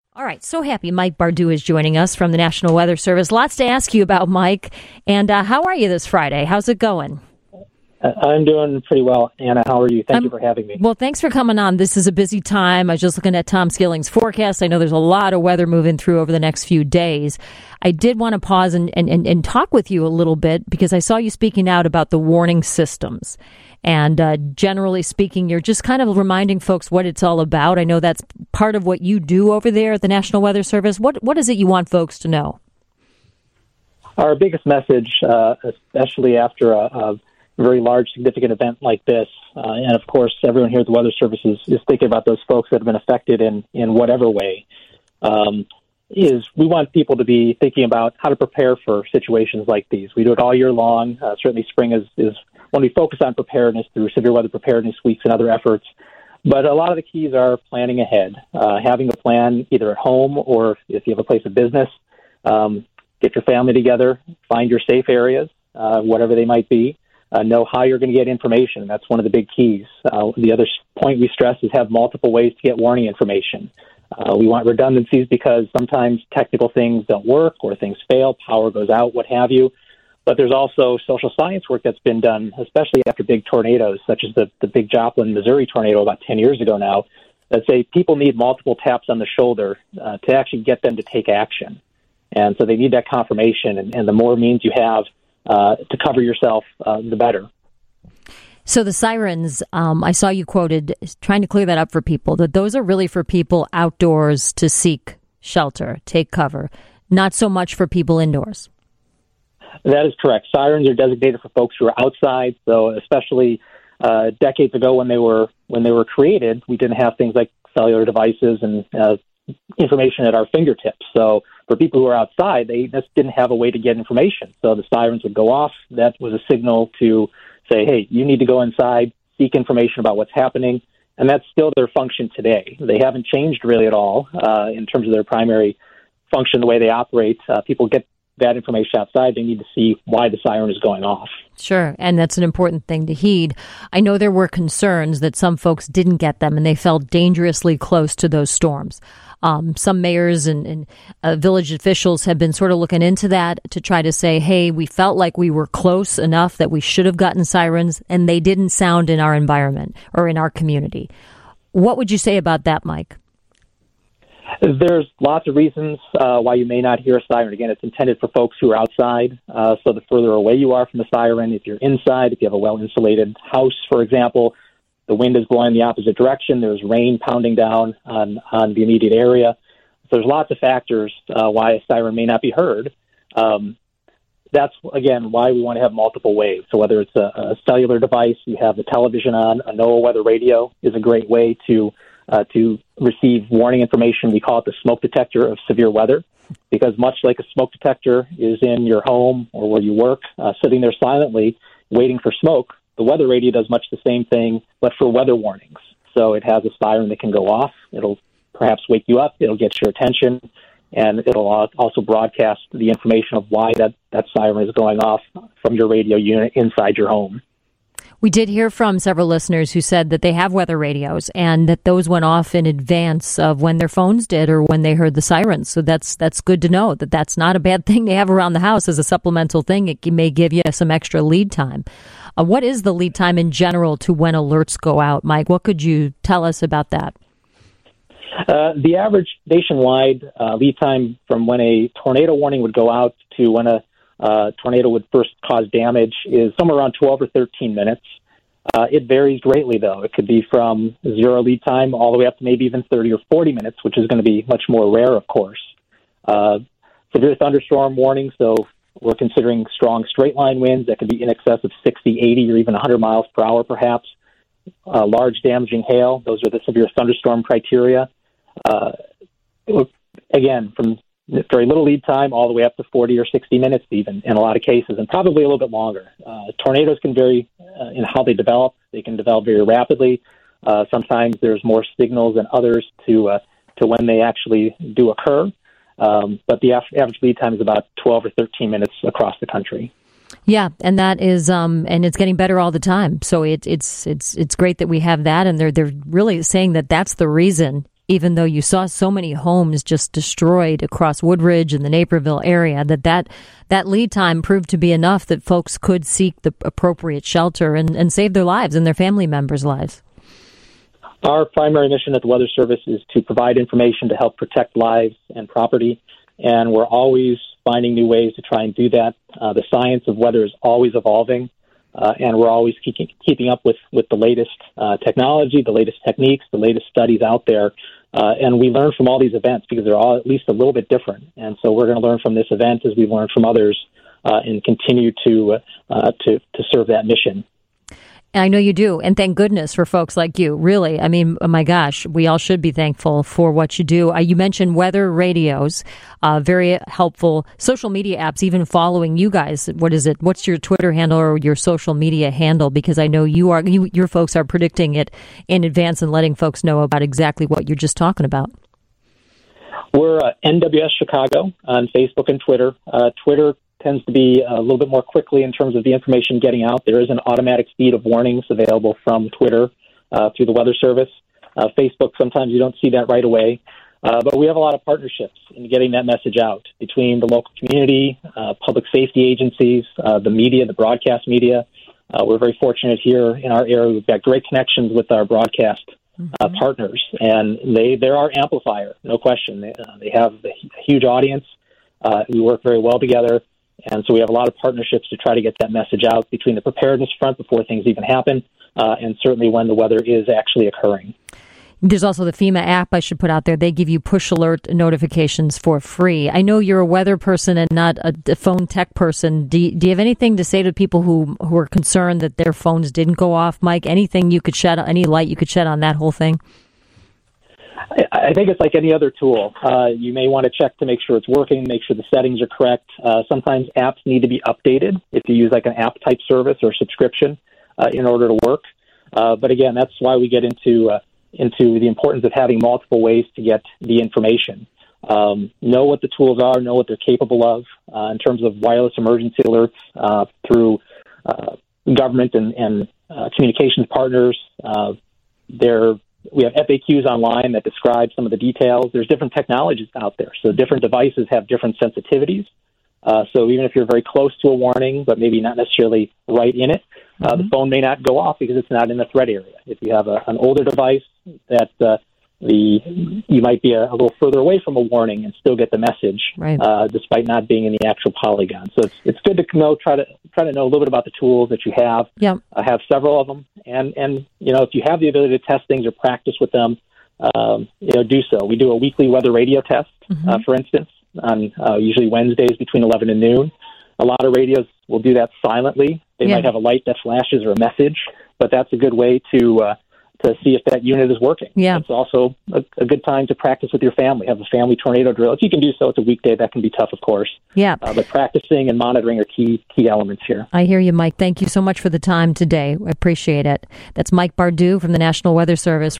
All right, so happy Mike Bardu is joining us from the National Weather Service. Lots to ask you about, Mike. And how are you this Friday? How's it going? I'm doing pretty well, Anna. How are you? Thank you for having me. Well, thanks for coming on. This is a busy time. I was just looking at Tom Skilling's forecast. I know there's a lot of weather moving through over the next few days. I did want to pause and talk with you a little bit because I saw you speaking out about the warning systems. And generally speaking, you're just kind of reminding folks what it's all about. I know that's part of what you do over there at the National Weather Service. What is it you want folks to know? Our biggest message, especially after a very large, significant event like this, and of course, everyone here at the Weather Service is thinking about those folks that have been affected in whatever way, is we want people to be thinking about how to prepare for situations like these. We do it all year long. Certainly spring is when we focus on preparedness through severe weather preparedness weeks and other efforts. But a lot of the keys are planning ahead, having a plan either at home or if you have a place of business. Get your family together, find your safe areas, whatever they might be. Know how you're going to get information. That's one of the big keys. The other point we stress is have multiple ways to get warning information. We want redundancies because sometimes technical things don't work or things fail, power goes out, what have you. But there's also social science work that's been done, especially after big tornadoes, such as the big Joplin, Missouri tornado about 10 years ago now, that say people need multiple taps on the shoulder to actually get them to take action. And so they need that confirmation, and the more means you have to cover yourself, the better. So the sirens, I saw you quoted, trying to clear that up for people, that those are really for people outdoors to seek shelter, take cover, not so much for people indoors. That is correct. Sirens are designated for folks who are outside. So especially decades ago when they were created, we didn't have things like cellular devices and information at our fingertips. So for people who are outside, they just didn't have a way to get information. So the sirens would go off. That was a signal to say, hey, you need to go inside, seek information about what's happening. And that's still their function today. They haven't changed really at all in terms of their primary function, the way they operate. People get that information outside. They need to see why the siren is going off. Sure, and that's an important thing to heed. I know there were concerns that some folks didn't get them and they felt dangerously close to those storms. Some mayors and village officials have been sort of looking into that to try to say, hey, we felt like we were close enough that we should have gotten sirens and they didn't sound in our environment or in our community. What would you say about that, Mike? There's lots of reasons why you may not hear a siren. Again, it's intended for folks who are outside. So the further away you are from the siren, if you're inside, if you have a well-insulated house, for example, the wind is blowing the opposite direction. There's rain pounding down on the immediate area. So there's lots of factors why a siren may not be heard. That's, again, why we want to have multiple ways. So whether it's a cellular device, you have the television on, a NOAA weather radio is a great way to receive warning information. We call it the smoke detector of severe weather, because much like a smoke detector is in your home or where you work, sitting there silently waiting for smoke, the weather radio does much the same thing, but for weather warnings. So it has a siren that can go off. It'll perhaps wake you up. It'll get your attention, and it'll also broadcast the information of why that siren is going off from your radio unit inside your home. We did hear from several listeners who said that they have weather radios and that those went off in advance of when their phones did or when they heard the sirens. So that's good to know that that's not a bad thing to have around the house as a supplemental thing. It may give you some extra lead time. What is the lead time in general to when alerts go out, Mike? What could you tell us about that? The average nationwide lead time from when a tornado warning would go out to when a tornado would first cause damage is somewhere around 12 or 13 minutes. It varies greatly, though. It could be from zero lead time all the way up to maybe even 30 or 40 minutes, which is going to be much more rare, of course. Severe thunderstorm warning, so we're considering strong straight-line winds that could be in excess of 60, 80, or even 100 miles per hour, perhaps. Large damaging hail, those are the severe thunderstorm criteria. Again, from very little lead time all the way up to 40 or 60 minutes even in a lot of cases, and probably a little bit longer. Tornadoes can vary in how they develop. They can develop very rapidly. Sometimes there's more signals than others to when they actually do occur. But the average lead time is about 12 or 13 minutes across the country. Yeah, and that is, and it's getting better all the time. So it's great that we have that, and they're really saying that that's the reason even though you saw so many homes just destroyed across Woodridge and the Naperville area, that lead time proved to be enough that folks could seek the appropriate shelter and save their lives and their family members' lives. Our primary mission at the Weather Service is to provide information to help protect lives and property, and we're always finding new ways to try and do that. The science of weather is always evolving, and we're always keeping up with the latest technology, the latest techniques, the latest studies out there. And we learn from all these events because they're all at least a little bit different. And so we're going to learn from this event as we learn from others and continue to serve that mission. I know you do, and thank goodness for folks like you. Really, I mean, oh my gosh, we all should be thankful for what you do. You mentioned weather radios, very helpful social media apps, even following you guys. What is it? What's your Twitter handle or your social media handle? Because I know your folks are predicting it in advance and letting folks know about exactly what you're just talking about. We're NWS Chicago on Facebook and Twitter. Twitter tends to be a little bit more quickly in terms of the information getting out. There is an automatic feed of warnings available from Twitter through the Weather Service. Facebook, sometimes you don't see that right away. But we have a lot of partnerships in getting that message out between the local community, public safety agencies, the media, the broadcast media. We're very fortunate here in our area. We've got great connections with our broadcast partners, and they're our amplifier, no question. They have a huge audience. We work very well together. And so we have a lot of partnerships to try to get that message out between the preparedness front before things even happen, and certainly when the weather is actually occurring. There's also the FEMA app I should put out there. They give you push alert notifications for free. I know you're a weather person and not a phone tech person. Do you have anything to say to people who are concerned that their phones didn't go off, Mike? Anything you could shed, any light you could shed on that whole thing? I think it's like any other tool. You may want to check to make sure it's working, make sure the settings are correct. Sometimes apps need to be updated if you use like an app type service or subscription in order to work. But again, that's why we get into the importance of having multiple ways to get the information. Know what the tools are, know what they're capable of in terms of wireless emergency alerts through government and communications partners. We have FAQs online that describe some of the details. There's different technologies out there, so different devices have different sensitivities. So even if you're very close to a warning, but maybe not necessarily right in it, the phone may not go off because it's not in the threat area. If you have an older device, that you might be a little further away from a warning and still get the message, right, despite not being in the actual polygon. So it's good to try to know a little bit about the tools that you have. Yeah. I have several of them, and if you have the ability to test things or practice with them, do so. We do a weekly weather radio test, for instance, on usually Wednesdays between 11 and noon. A lot of radios will do that silently. They might have a light that flashes or a message, but that's a good way to see if that unit is working. Yeah. It's also a good time to practice with your family. Have a family tornado drill. If you can do so, it's a weekday. That can be tough, of course. Yeah. But practicing and monitoring are key elements here. I hear you, Mike. Thank you so much for the time today. I appreciate it. That's Mike Bardew from the National Weather Service.